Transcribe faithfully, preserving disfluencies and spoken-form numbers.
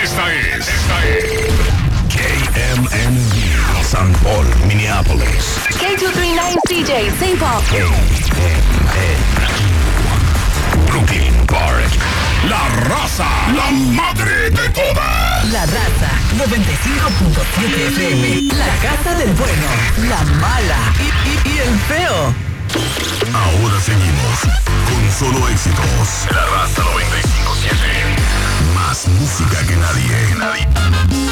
Esta es, esta es K M N D, San Paul, Minneapolis. K two three nine C J, Saint Paul. K M N D, Brooklyn Park. La raza, la madre de todas. La raza, noventa y cinco punto siete F M. La casa del bueno, la mala y, y, y el feo. Ahora seguimos con solo éxitos. La raza noventa y cinco punto siete. Más música que nadie, nadie.